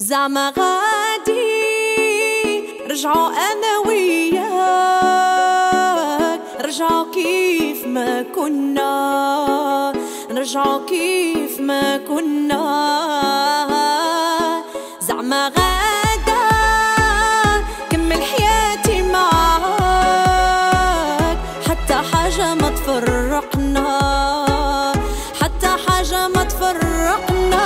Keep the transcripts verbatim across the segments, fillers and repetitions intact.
زعما غادي رجعوا انا وياك، رجعوا كيف ما كنا، نرجعوا كيف ما كنا. زعما غادا كمل حياتي معاك، حتى حاجة ما تفرقنا، حتى حاجة ما تفرقنا.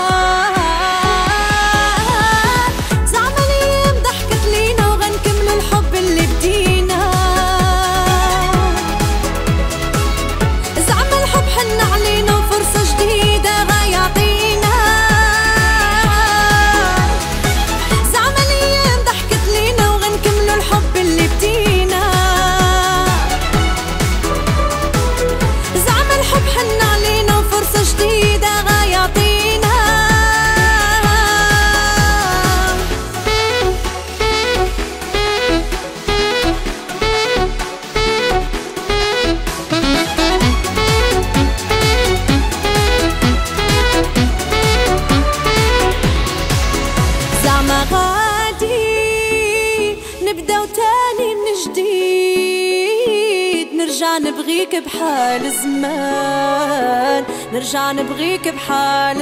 نبداو تاني من جديد، نرجع نبغيك بحال زمان، نرجع نبغيك بحال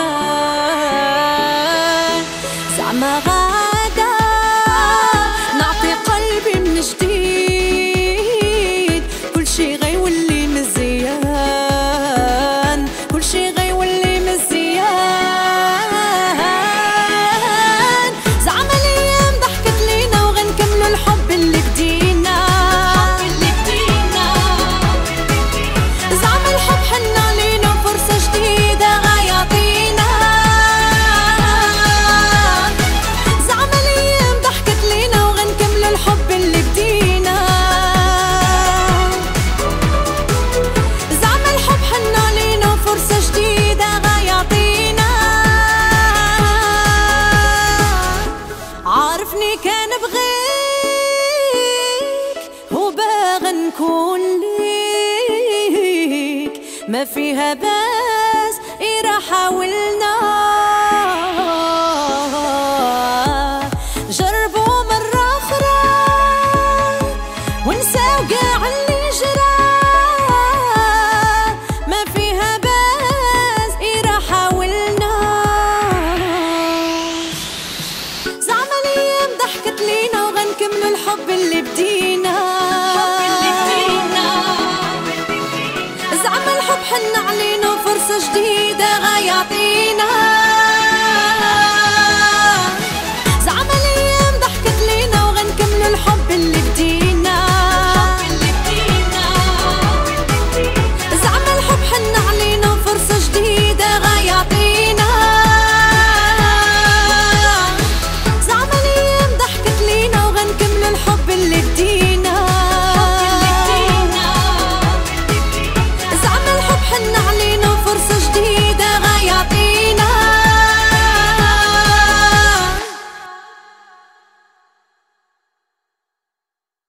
زمان. زعما غادا نعطي قلبي من جديد، كل شي غيولي مزيان، كل شي غيولي مزيان. زعما الايام ضحكت لينا وغنكملوا الحب اللي بدينا، زعما الحب حن علينا وفرصة جديدة غيعطينا. زعما الايام ضحكت لينا وغنكملوا الحب اللي بدينا، زعما الحب حن علينا وفرصة جديدة غيعطينا. عارفني كان بغيك وباغا نكون ليك، ما فيها بال